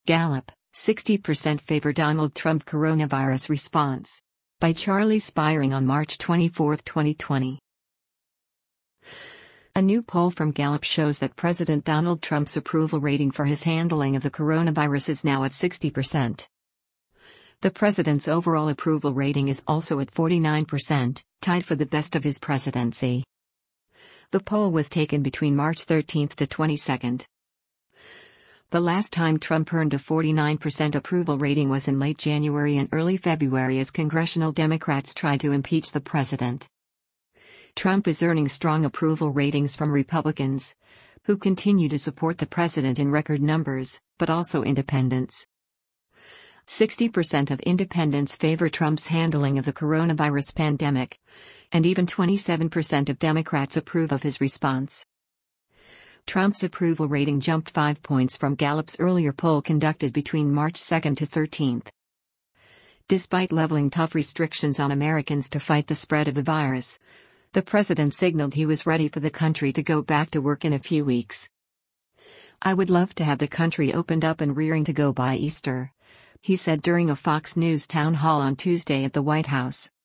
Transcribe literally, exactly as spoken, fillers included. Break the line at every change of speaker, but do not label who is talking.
Gallup, sixty percent favor Donald Trump coronavirus response. By Charlie Spiering on March twenty-fourth, twenty twenty. A new poll from Gallup shows that President Donald Trump's approval rating for his handling of the coronavirus is now at sixty percent. The president's overall approval rating is also at forty-nine percent, tied for the best of his presidency. The poll was taken between March thirteenth to twenty-second. The last time Trump earned a forty-nine percent approval rating was in late January and early February as congressional Democrats tried to impeach the president. Trump is earning strong approval ratings from Republicans, who continue to support the president in record numbers, but also independents. sixty percent of independents favor Trump's handling of the coronavirus pandemic, and even twenty-seven percent of Democrats approve of his response. Trump's approval rating jumped five points from Gallup's earlier poll conducted between March second to thirteenth. Despite leveling tough restrictions on Americans to fight the spread of the virus, the president signaled he was ready for the country to go back to work in a few weeks. "I would love to have the country opened up and rearing to go by Easter," he said during a Fox News town hall on Tuesday at the White House.